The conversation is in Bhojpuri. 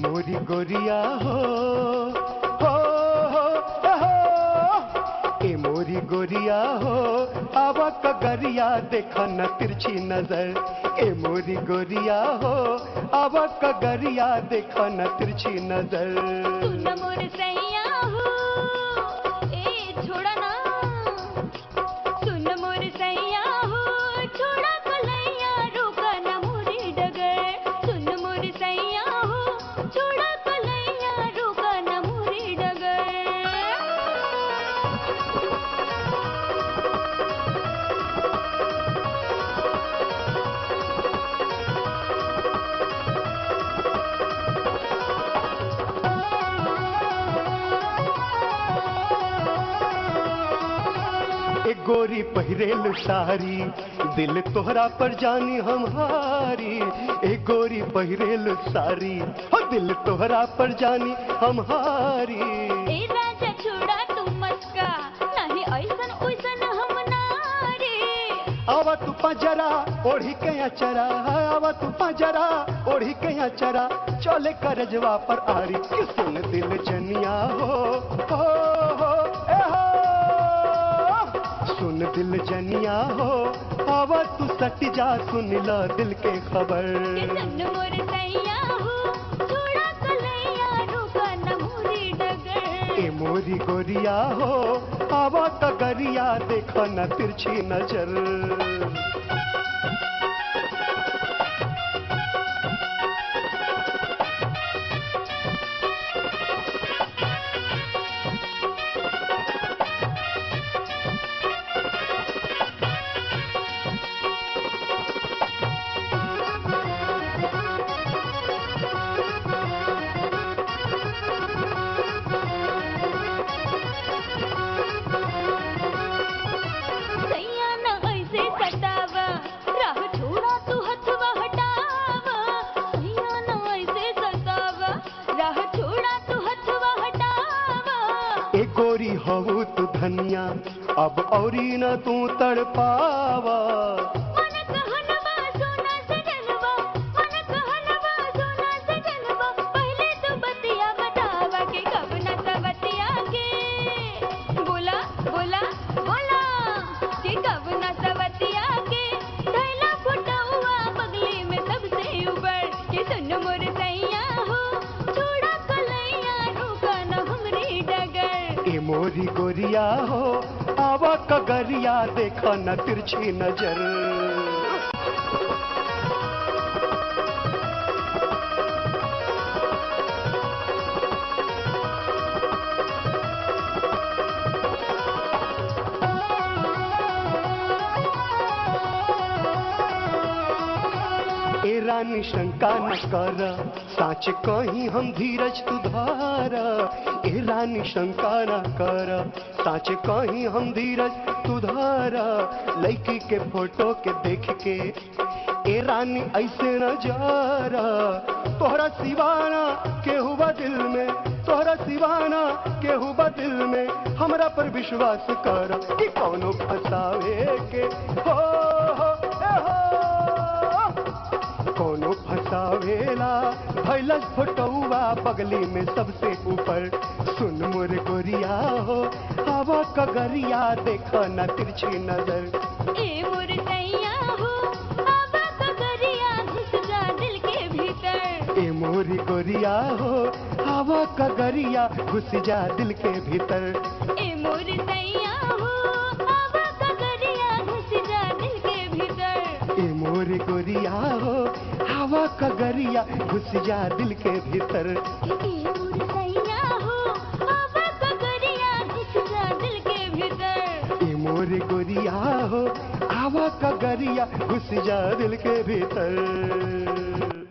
मोरी गोरिया हो, हो, ए मोरी गोरिया हो, आवा कगरिया देखा न तिरछी नजर। ए मोरी गोरिया हो, आवा कगरिया देखा न तिरछी नजर। सुन मोर सैया हो, ए छोड़ा ना। सुन मोर सैया हो, छोड़ा कलैया रोका न मोरी डगर। सुन मोर सैया हो, छोड़ा कलैया रोका न मोरी डगर। ए गोरी पहिरेल सारी, दिल तोहरा पर जानी हमारी। ए गोरी पहिरेल सारी, हो दिल तोहरा पर जानी हमारी। ए राजा छोड़ा तू मस्का, नहीं ऐसन ओइसन हम नारी। आवा तू पंजरा ओढ़ी के अचरा, आवा तू पंजरा ओढ़ी के अचरा, चले करजवा पर आरी। कि सुन दिल जनिया हो, ए हो। सुन दिल जनिया हो, आवा तू सट जा, सुन ला दिल के खबर। कि सुन मोर सैया हो, छोड़ा कलैया रोका न मोरी डगर। ए मोरी गोरिया हो, आवा कगरिया देखा न तिरछी नजर। सैया न ऐसे सतावा, राह छोड़ा तू हथवा हटावा। सैया न ऐसे सतावा, राह छोड़ा तू हथवा हटावा। ए गोरी हो तू धनिया, अब औरी न तू तड़पावा। मन कहनवा सोना से डलवा, मन कहनवा सोना से डलवा। पहले तो बतिया बतावा के कब न सवतिया के। बोला बोला बोला कि कब न सवतिया के। धैला फुटौआ बगली में सबसे ऊपर। कि सुन मोर सैया हो, छोड़ा कलैया रोका न हमरी डगर। ए मोरी गोरिया हो, आवा कगरिया देखा न तिरछी नजर। ए रानी शंका न कर, साच कहीं हम धीरज तू धार। ए रानी शंका न कर, साच कहीं हम धीरज तू धार। लड़की के फोटो के देख के ए रानी ऐसे न जा। तोहरा सिवाना के हुआ दिल में, तोहरा सिवाना के हुआ दिल में। हमरा पर विश्वास कर कि कौनो फसावे के हो, ए हो। कोनो फसावेला भैलस फोटौआ बगली में सबसे ऊपर। सुन मोर गोरिया हो, आवा कगरिया देखा न तिरछी नजर। ए मोर सैया हो, आवा कगरिया घुस जा दिल के भीतर। ए मोरी गोरिया हो, आवा कगरिया घुस जा दिल के भीतर। ए मोर सैया हो, आवा कगरिया घुस जा दिल के भीतर। ए मोरी गोरिया हो, आवा कगरिया घुस जा दिल के भीतर। ए मोर सैया हो, आवा कगरिया घुस जा दिल के भीतर। ए मोरी गोरिया हो, आवा कगरिया घुस जा दिल के भीतर।